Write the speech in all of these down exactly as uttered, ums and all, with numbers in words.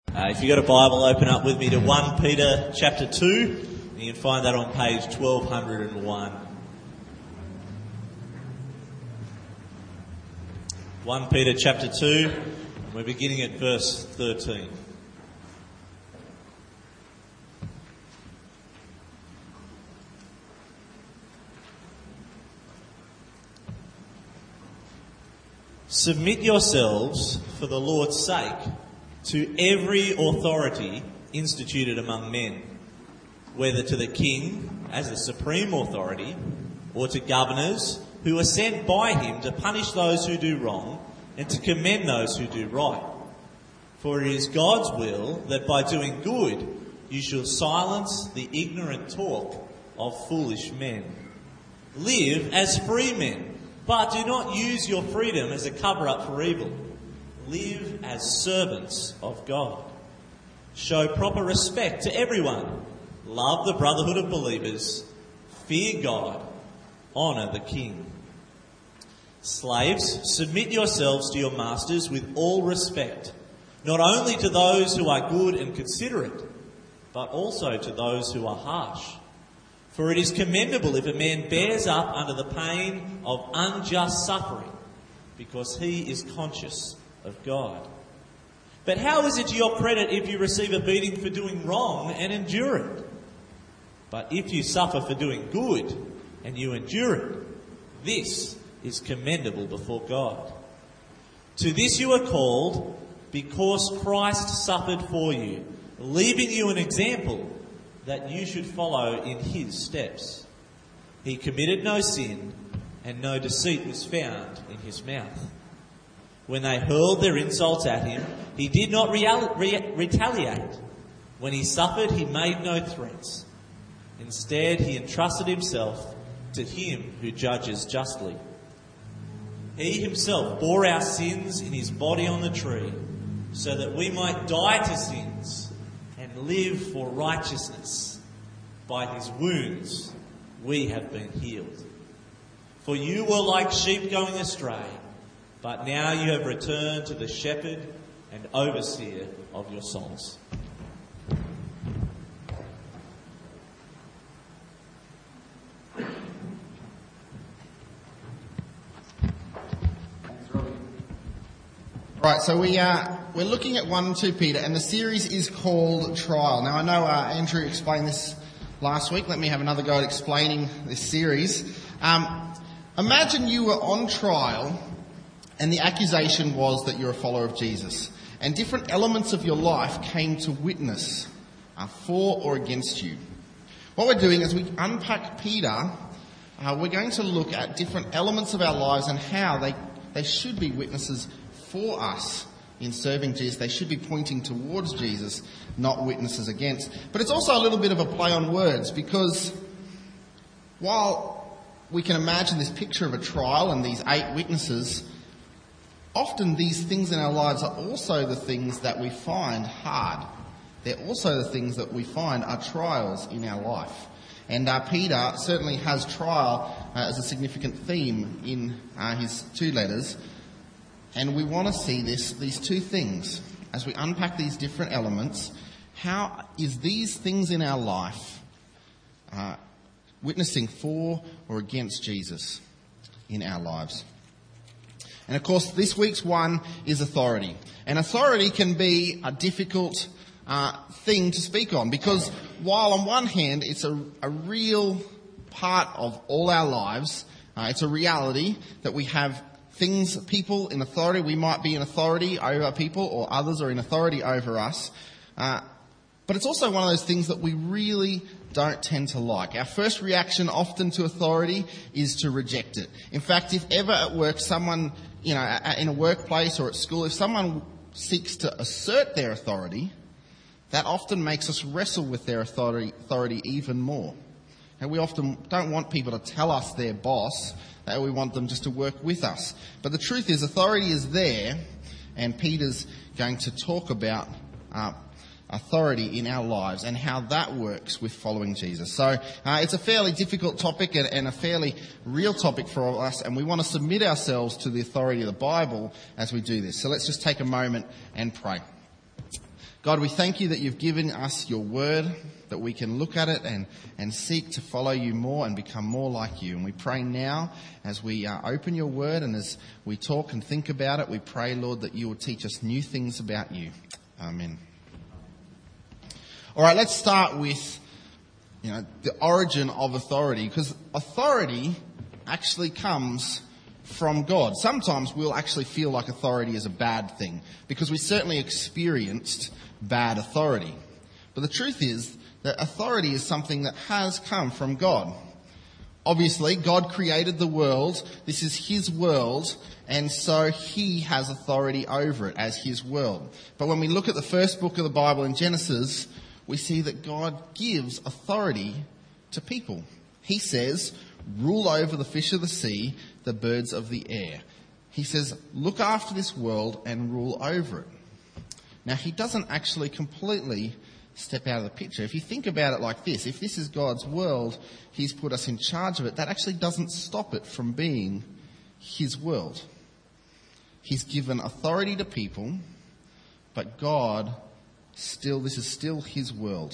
Uh, if you've got a Bible, open up with me to First Peter chapter two. And you can find that on page twelve oh one. First Peter chapter two, and we're beginning at verse thirteen. Submit yourselves, for the Lord's sake, to every authority instituted among men, whether to the king as the supreme authority, or to governors who are sent by him to punish those who do wrong and to commend those who do right. For it is God's will that by doing good you shall silence the ignorant talk of foolish men. Live as free men, but do not use your freedom as a cover-up for evil. Live as servants of God. Show proper respect to everyone. Love the brotherhood of believers. Fear God. Honour the king. Slaves, submit yourselves to your masters with all respect, not only to those who are good and considerate, but also to those who are harsh. For it is commendable if a man bears up under the pain of unjust suffering, because he is conscious of God. But how is it to your credit if you receive a beating for doing wrong and endure it? But if you suffer for doing good and you endure it, this is commendable before God. To this you are called, because Christ suffered for you, leaving you an example that you should follow in his steps. He committed no sin, and no deceit was found in his mouth. When they hurled their insults at him, he did not real- re- retaliate. When he suffered, he made no threats. Instead, he entrusted himself to him who judges justly. He himself bore our sins in his body on the tree, so that we might die to sins and live for righteousness. By his wounds we have been healed. For you were like sheep going astray, but now you have returned to the shepherd and overseer of your souls. Right, so we uh, we're looking at First and Second Peter, and the series is called Trial. Now, I know uh, Andrew explained this last week. Let me have another go at explaining this series. Um, imagine you were on trial, and the accusation was that you're a follower of Jesus, and different elements of your life came to witness uh, for or against you. What we're doing as we unpack Peter, uh, we're going to look at different elements of our lives and how they, they should be witnesses for us in serving Jesus. They should be pointing towards Jesus, not witnesses against. But it's also a little bit of a play on words, because while we can imagine this picture of a trial and these eight witnesses, often these things in our lives are also the things that we find hard. They're also the things that we find are trials in our life. And uh, Peter certainly has trial uh, as a significant theme in uh, his two letters. And we want to see this, these two things, as we unpack these different elements. How is these things in our life uh, witnessing for or against Jesus in our lives? And of course, this week's one is authority. And authority can be a difficult uh, thing to speak on, because while on one hand it's a, a real part of all our lives, uh, it's a reality that we have things, people in authority. We might be in authority over people, or others are in authority over us. Uh, but it's also one of those things that we really don't tend to like. Our first reaction often to authority is to reject it. In fact, if ever at work someone, you know, in a workplace or at school, if someone seeks to assert their authority, that often makes us wrestle with their authority, authority even more. And we often don't want people to tell us they're boss. We want them just to work with us. But the truth is, authority is there, and Peter's going to talk about uh, authority in our lives and how that works with following Jesus. So uh, it's a fairly difficult topic and, and a fairly real topic for us, and we want to submit ourselves to the authority of the Bible as we do this. So let's just take a moment and pray. God, we thank you that you've given us your word, that we can look at it and, and seek to follow you more and become more like you. And we pray now as we uh, open your word and as we talk and think about it, we pray, Lord, that you will teach us new things about you. Amen. All right, let's start with, you know, the origin of authority, because authority actually comes from God. Sometimes we'll actually feel like authority is a bad thing because we certainly experienced bad authority. But the truth is that authority is something that has come from God. Obviously, God created the world. This is his world, and so he has authority over it as his world. But when we look at the first book of the Bible in Genesis, we see that God gives authority to people. He says, rule over the fish of the sea, the birds of the air. He says, look after this world and rule over it. Now, he doesn't actually completely step out of the picture. If you think about it like this, if this is God's world, he's put us in charge of it, that actually doesn't stop it from being his world. He's given authority to people, but God still, this is still his world.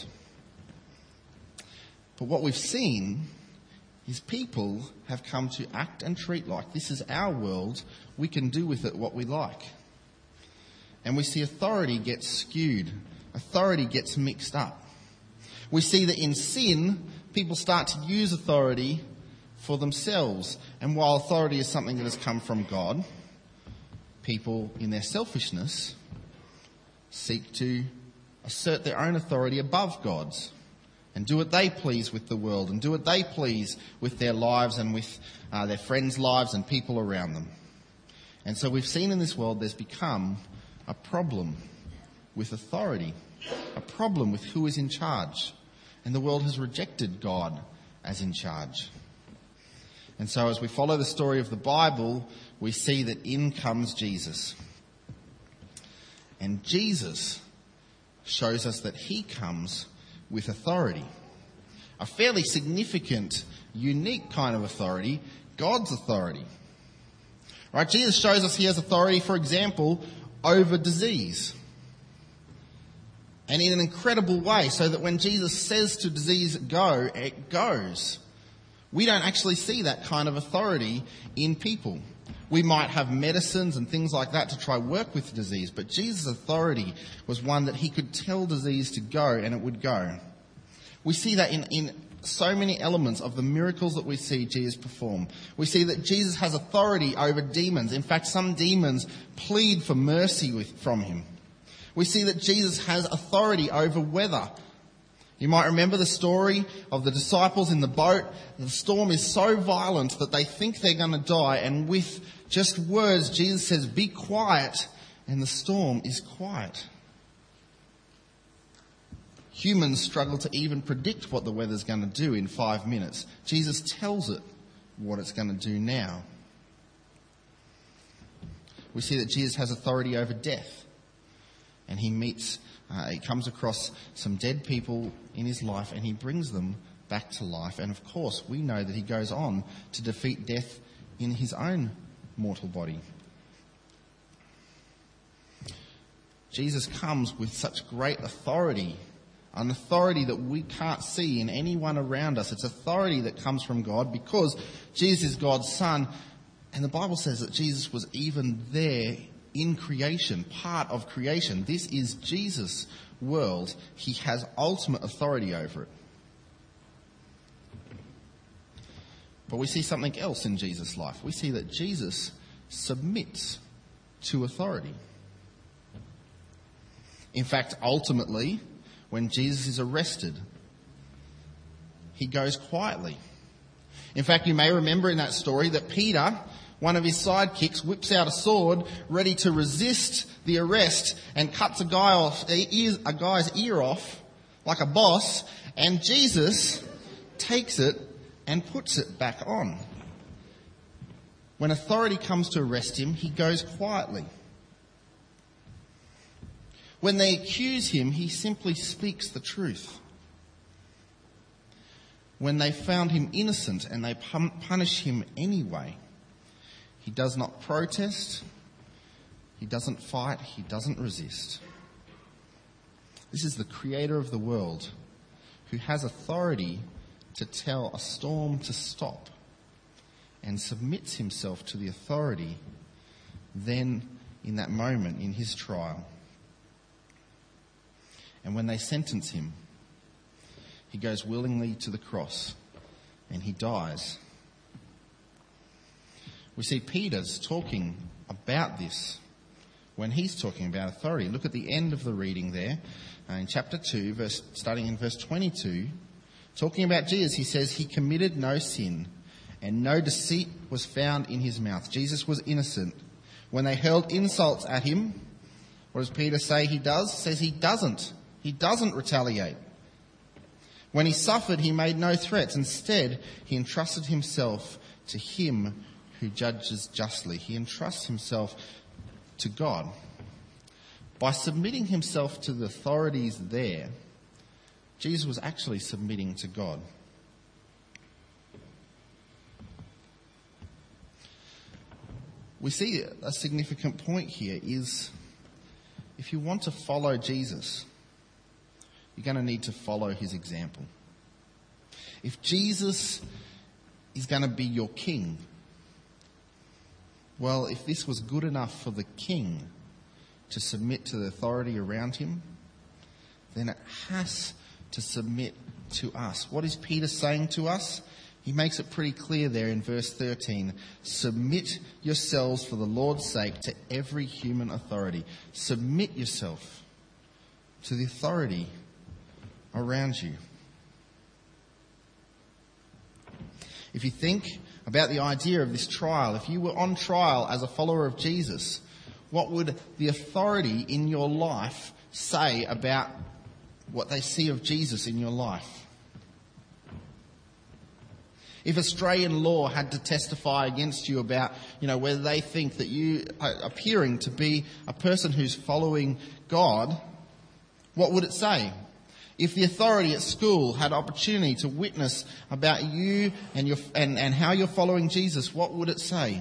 But what we've seen is people have come to act and treat like this is our world. We can do with it what we like. And we see authority gets skewed. Authority gets mixed up. We see that in sin, people start to use authority for themselves. And while authority is something that has come from God, people in their selfishness seek to assert their own authority above God's and do what they please with the world and do what they please with their lives and with uh, their friends' lives and people around them. And so we've seen in this world there's become a problem with authority, a problem with who is in charge. And the world has rejected God as in charge. And so as we follow the story of the Bible, we see that in comes Jesus. And Jesus shows us that he comes with authority. A fairly significant, unique kind of authority, God's authority. Right? Jesus shows us he has authority, for example, over disease. And in an incredible way, so that when Jesus says to disease, go, it goes. We don't actually see that kind of authority in people. We might have medicines and things like that to try work with disease, but Jesus' authority was one that he could tell disease to go and it would go. We see that in, in so many elements of the miracles that we see Jesus perform. We see that Jesus has authority over demons. In fact, some demons plead for mercy with, from him. We see that Jesus has authority over weather. You might remember the story of the disciples in the boat. The storm is so violent that they think they're going to die, and with just words, Jesus says, be quiet, and the storm is quiet. Humans struggle to even predict what the weather's going to do in five minutes. Jesus tells it what it's going to do now. We see that Jesus has authority over death. And he meets, uh, he comes across some dead people in his life and he brings them back to life. And of course, we know that he goes on to defeat death in his own mortal body. Jesus comes with such great authority, an authority that we can't see in anyone around us. It's authority that comes from God because Jesus is God's Son. And the Bible says that Jesus was even there in creation, part of creation. This is Jesus' world. He has ultimate authority over it. But we see something else in Jesus' life. We see that Jesus submits to authority. In fact, ultimately, when Jesus is arrested, he goes quietly. In fact, you may remember in that story that Peter, one of his sidekicks, whips out a sword ready to resist the arrest and cuts a guy off, a guy's ear off like a boss, and Jesus takes it and puts it back on. When authority comes to arrest him, he goes quietly. When they accuse him, he simply speaks the truth. When they found him innocent and they punish him anyway, he does not protest, he doesn't fight, he doesn't resist. This is the creator of the world who has authority to tell a storm to stop and submits himself to the authority then in that moment in his trial. And when they sentence him, he goes willingly to the cross and he dies. We see Peter's talking about this when he's talking about authority. Look at the end of the reading there uh, in chapter two, verse, starting in verse twenty-two. Talking about Jesus, he says, he committed no sin and no deceit was found in his mouth. Jesus was innocent. When they hurled insults at him, what does Peter say he does? He says he doesn't. He doesn't retaliate. When he suffered, he made no threats. Instead, he entrusted himself to him who judges justly. He entrusts himself to God. By submitting himself to the authorities there, Jesus was actually submitting to God. We see a significant point here is if you want to follow Jesus, you're going to need to follow his example. If Jesus is going to be your king, well, if this was good enough for the king to submit to the authority around him, then it has to submit to us. What is Peter saying to us? He makes it pretty clear there in verse thirteen. Submit yourselves for the Lord's sake to every human authority. Submit yourself to the authority around you. If you think about the idea of this trial, if you were on trial as a follower of Jesus, what would the authority in your life say about what they see of Jesus in your life? If Australian law had to testify against you about, you know, whether they think that you are appearing to be a person who's following God, what would it say? If the authority at school had opportunity to witness about you and your and, and how you're following Jesus, what would it say?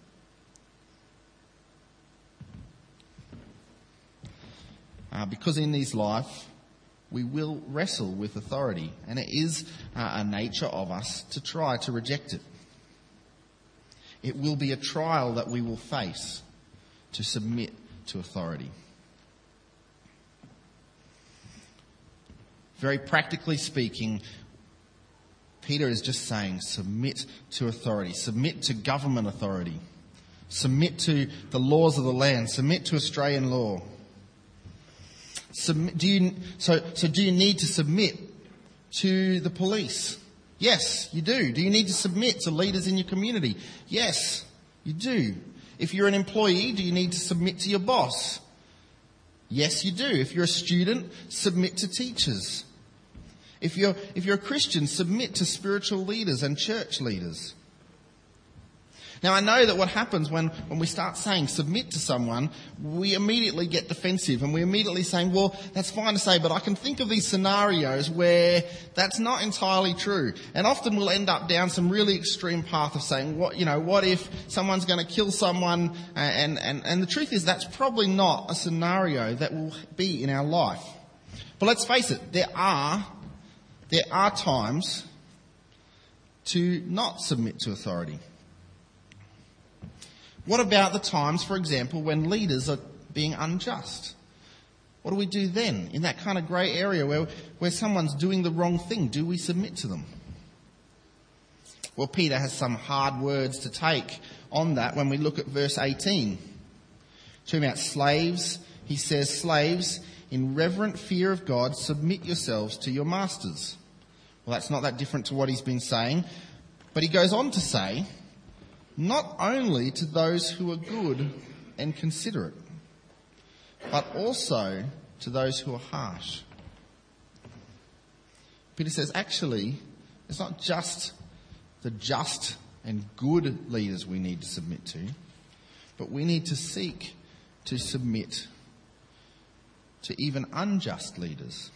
Uh, because in this life, we will wrestle with authority, and it is uh, a nature of us to try to reject it. It will be a trial that we will face to submit to authority. Very practically speaking, Peter is just saying submit to authority, submit to government authority, submit to the laws of the land, submit to Australian law. Submit, do you, so, so do you need to submit to the police? Yes, you do. Do you need to submit to leaders in your community? Yes, you do. If you're an employee, do you need to submit to your boss? Yes, you do. If you're a student, submit to teachers. If you're, if you're a Christian, submit to spiritual leaders and church leaders. Now, I know that what happens when, when we start saying submit to someone, we immediately get defensive and we're immediately saying, well, that's fine to say, but I can think of these scenarios where that's not entirely true. And often we'll end up down some really extreme path of saying, what, you know, what if someone's going to kill someone? And, and, and the truth is that's probably not a scenario that will be in our life. But let's face it, there are, there are times to not submit to authority. What about the times, for example, when leaders are being unjust? What do we do then? In that kind of grey area where, where someone's doing the wrong thing, do we submit to them? Well, Peter has some hard words to take on that when we look at verse eighteen. Talking about slaves, he says, slaves, in reverent fear of God, submit yourselves to your masters. Well, that's not that different to what he's been saying. But he goes on to say, not only to those who are good and considerate, but also to those who are harsh. Peter says, actually, it's not just the just and good leaders we need to submit to, but we need to seek to submit to even unjust leaders.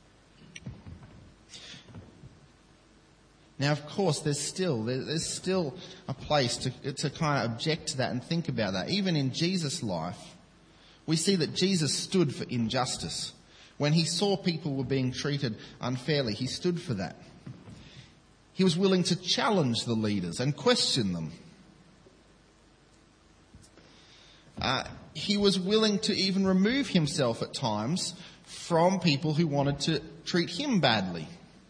Now, of course, there's still there's still a place to to kind of object to that and think about that. Even in Jesus' life, we see that Jesus stood for injustice. When he saw people were being treated unfairly, he stood for that. He was willing to challenge the leaders and question them. Uh, he was willing to even remove himself at times from people who wanted to treat him badly.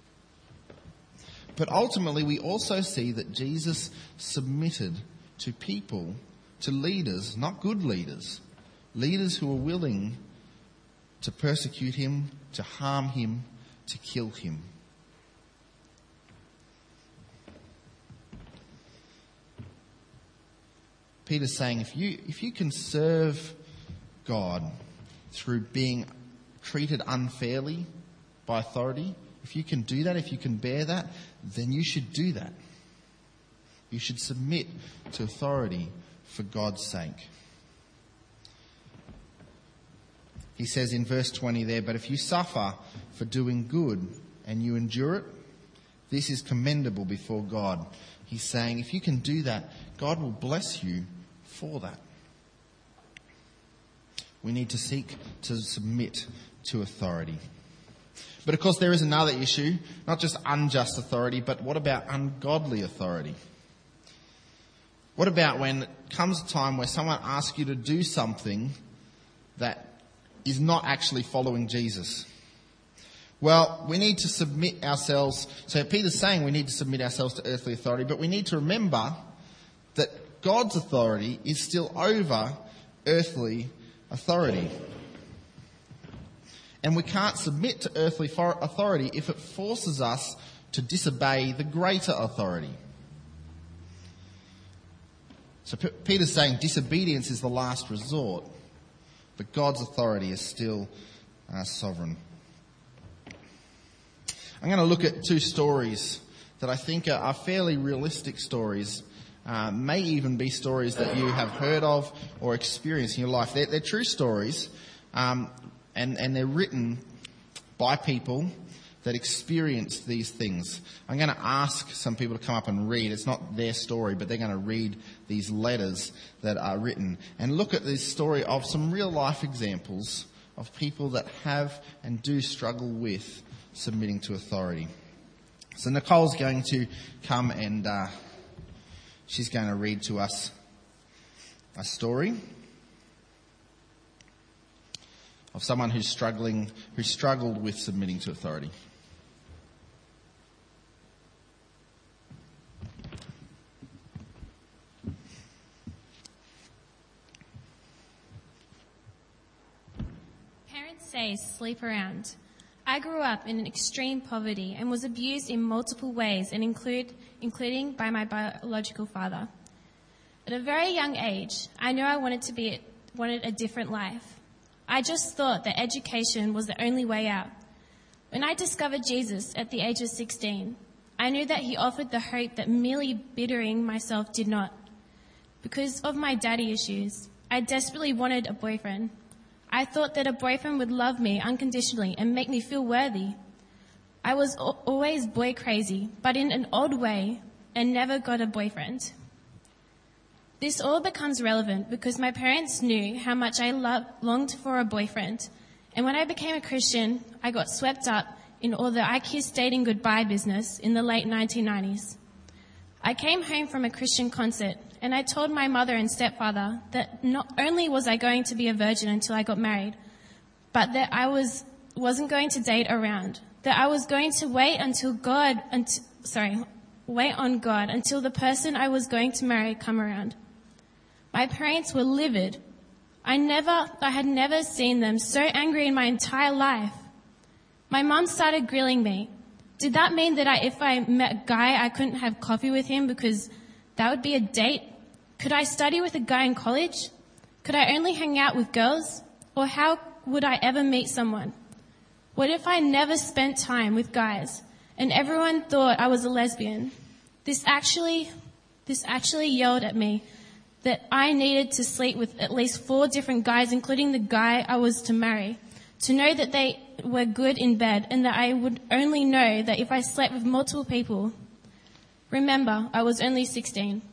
But ultimately, we also see that Jesus submitted to people, to leaders, not good leaders, leaders who were willing to persecute him, to harm him, to kill him. Peter's saying, if you if you can serve God through being treated unfairly by authority, if you can do that, if you can bear that, then you should do that. You should submit to authority for God's sake. He says in verse twenty there, but if you suffer for doing good and you endure it, this is commendable before God. He's saying if you can do that, God will bless you for that. We need to seek to submit to authority. But of course there is another issue, not just unjust authority, but what about ungodly authority? What about when it comes a time where someone asks you to do something that is not actually following Jesus? Well, we need to submit ourselves. So Peter's saying we need to submit ourselves to earthly authority, but we need to remember that God's authority is still over earthly authority. And we can't submit to earthly authority if it forces us to disobey the greater authority. So P- Peter's saying disobedience is the last resort, but God's authority is still uh, sovereign. I'm going to look at two stories that I think are, are fairly realistic stories. Uh, may even be stories that you have heard of or experienced in your life. They're, they're true stories, um, and, and they're written by people that experienced these things. I'm going to ask some people to come up and read. It's not their story, but they're going to read these letters that are written and look at this story of some real life examples of people that have and do struggle with submitting to authority. So Nicole's going to come and uh, she's going to read to us a story of someone who's struggling, who struggled with submitting to authority. Parents say sleep around. I grew up in extreme poverty and was abused in multiple ways, and include, including by my biological father. At a very young age, I knew I wanted to be wanted a different life. I just thought that education was the only way out. When I discovered Jesus at the age of sixteen, I knew that he offered the hope that merely bettering myself did not. Because of my daddy issues, I desperately wanted a boyfriend. I thought that a boyfriend would love me unconditionally and make me feel worthy. I was al- always boy crazy, but in an odd way, and never got a boyfriend. This all becomes relevant because my parents knew how much I loved, longed for a boyfriend. And when I became a Christian, I got swept up in all the I kissed dating goodbye business in the late nineteen nineties. I came home from a Christian concert and I told my mother and stepfather that not only was I going to be a virgin until I got married, but that I was, wasn't going to date around, that I was going to wait until God, until, sorry, wait on God until the person I was going to marry come around. My parents were livid. I never, I had never seen them so angry in my entire life. My mum started grilling me. Did that mean that I, if I met a guy, I couldn't have coffee with him because that would be a date? Could I study with a guy in college? Could I only hang out with girls? Or how would I ever meet someone? What if I never spent time with guys and everyone thought I was a lesbian? This actually, this actually yelled at me that I needed to sleep with at least four different guys, including the guy I was to marry, to know that they were good in bed and that I would only know that if I slept with multiple people. Remember, I was only sixteen.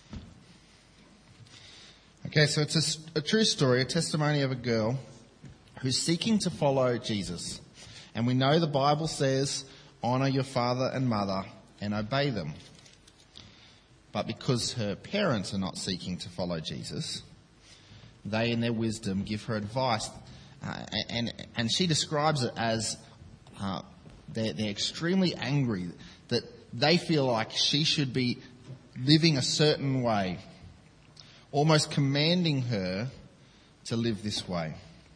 Okay, so it's a, a true story, a testimony of a girl who's seeking to follow Jesus. And we know the Bible says, honour your father and mother and obey them. But because her parents are not seeking to follow Jesus, they in their wisdom give her advice. Uh, and, and she describes it as uh, they're, they're extremely angry that they feel like she should be living a certain way, almost commanding her to live this way.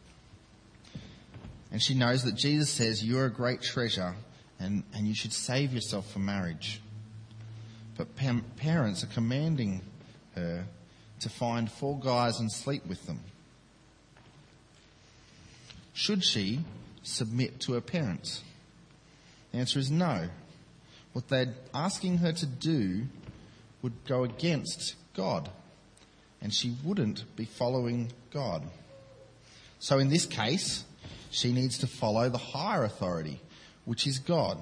And she knows that Jesus says, you're a great treasure and, and you should save yourself for marriage. But pa- parents are commanding her to find four guys and sleep with them. Should she submit to her parents? The answer is no. What they're asking her to do would go against God, and she wouldn't be following God. So in this case, she needs to follow the higher authority, which is God.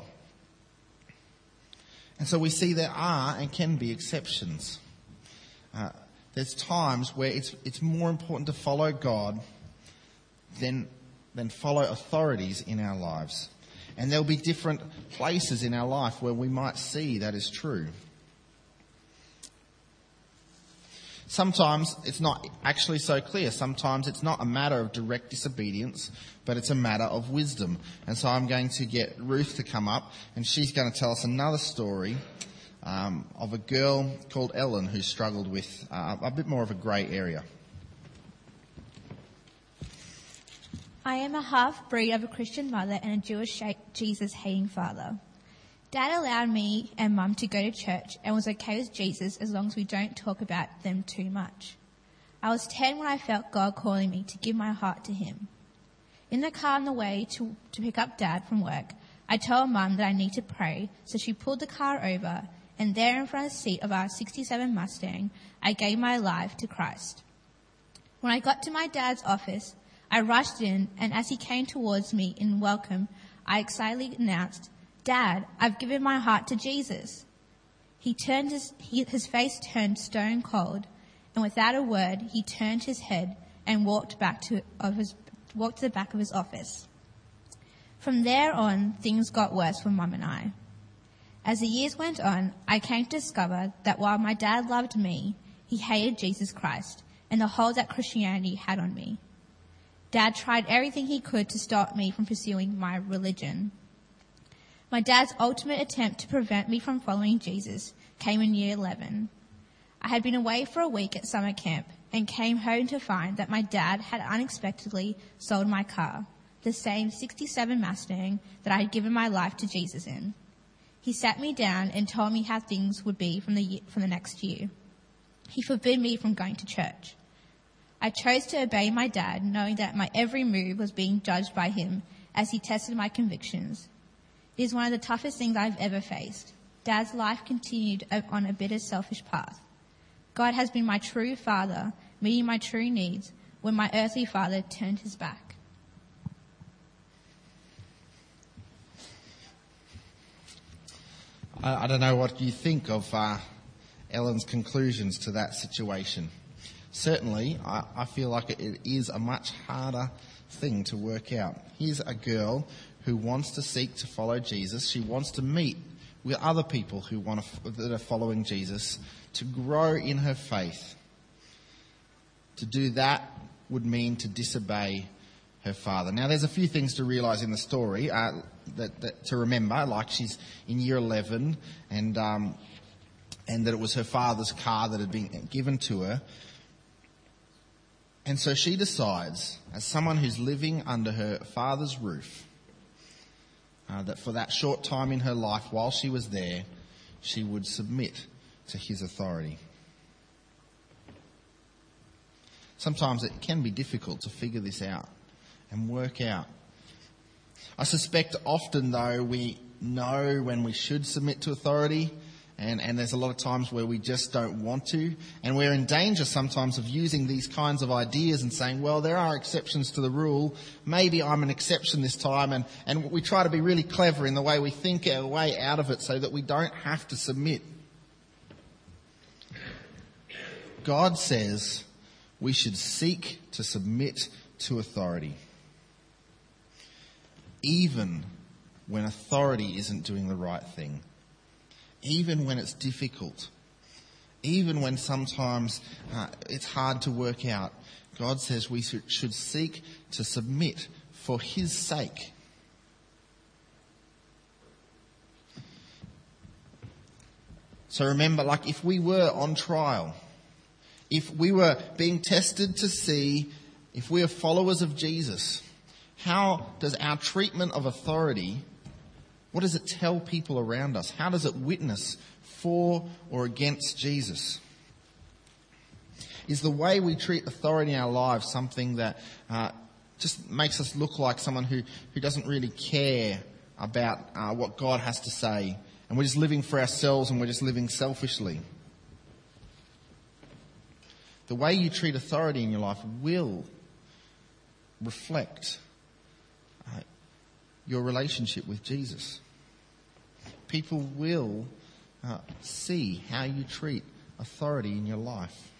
And so we see there are and can be exceptions. Uh, there's times where it's it's more important to follow God than than follow authorities in our lives. And there'll be different places in our life where we might see that is true. Sometimes it's not actually so clear. Sometimes it's not a matter of direct disobedience, but it's a matter of wisdom. And so I'm going to get Ruth to come up, and she's going to tell us another story um, of a girl called Ellen who struggled with uh, a bit more of a grey area. I am a half-breed of a Christian mother and a Jewish Jesus-hating father. Dad allowed me and Mum to go to church and was okay with Jesus as long as we don't talk about them too much. I was ten when I felt God calling me to give my heart to him. In the car on the way to, to pick up Dad from work, I told Mum that I need to pray, so she pulled the car over, and there in front of the seat of our sixty-seven Mustang, I gave my life to Christ. When I got to my dad's office, I rushed in, and as he came towards me in welcome, I excitedly announced, "Dad, I've given my heart to Jesus." He turned his, he, his face turned stone cold, and without a word, he turned his head and walked back to of his walked to the back of his office. From there on, things got worse for Mum and I. As the years went on, I came to discover that while my dad loved me, he hated Jesus Christ and the hold that Christianity had on me. Dad tried everything he could to stop me from pursuing my religion. My dad's ultimate attempt to prevent me from following Jesus came in year eleven. I had been away for a week at summer camp and came home to find that my dad had unexpectedly sold my car, the same sixty-seven Mustang that I had given my life to Jesus in. He sat me down and told me how things would be from the year, from the next year. He forbid me from going to church. I chose to obey my dad, knowing that my every move was being judged by him as he tested my convictions. It is one of the toughest things I've ever faced. Dad's life continued on a bitter, selfish path. God has been my true father, meeting my true needs when my earthly father turned his back. I, I don't know what you think of uh, Ellen's conclusions to that situation. Certainly, I, I feel like it, it is a much harder thing to work out. Here's a girl who wants to seek to follow Jesus. She wants to meet with other people who want to, that are following Jesus, to grow in her faith. To do that would mean to disobey her father. Now, there's a few things to realise in the story uh, that, that to remember, like she's in year eleven, and um, and that it was her father's car that had been given to her. And so she decides, as someone who's living under her father's roof, uh, that for that short time in her life while she was there, she would submit to his authority. Sometimes it can be difficult to figure this out and work out. I suspect often, though, we know when we should submit to authority, And, and there's a lot of times where we just don't want to. And we're in danger sometimes of using these kinds of ideas and saying, well, there are exceptions to the rule. Maybe I'm an exception this time. And, and we try to be really clever in the way we think our way out of it so that we don't have to submit. God says we should seek to submit to authority. even when authority isn't doing the right thing, even when it's difficult, even when sometimes uh, it's hard to work out. God says we should seek to submit for his sake. So remember, like if we were on trial, if we were being tested to see if we are followers of Jesus, how does our treatment of authority, what does it tell people around us? How does it witness for or against Jesus? Is the way we treat authority in our lives something that uh, just makes us look like someone who, who doesn't really care about uh, what God has to say, and we're just living for ourselves and we're just living selfishly? The way you treat authority in your life will reflect uh, your relationship with Jesus. People will uh, see how you treat authority in your life.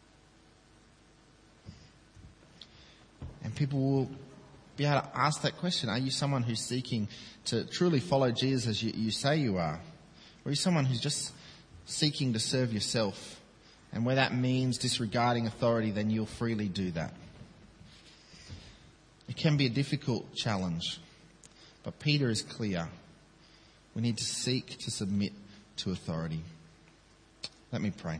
And people will be able to ask that question. Are you someone who's seeking to truly follow Jesus as you, you say you are? Or are you someone who's just seeking to serve yourself? And where that means disregarding authority, then you'll freely do that. It can be a difficult challenge, but Peter is clear. We need to seek to submit to authority. Let me pray.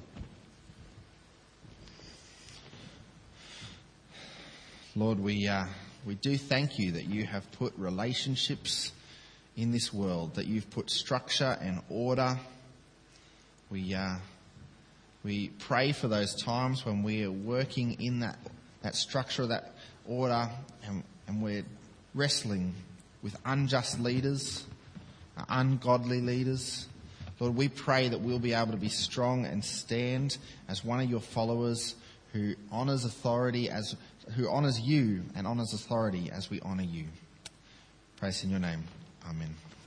Lord, we uh, we do thank you that you have put relationships in this world, that you've put structure and order. We uh, we pray for those times when we are working in that that structure, that order, and, and we're wrestling with unjust leaders, uh, ungodly leaders. Lord, we pray that we'll be able to be strong and stand as one of your followers who honours authority, as who honours you and honours authority as we honour you. Praise in your name. Amen.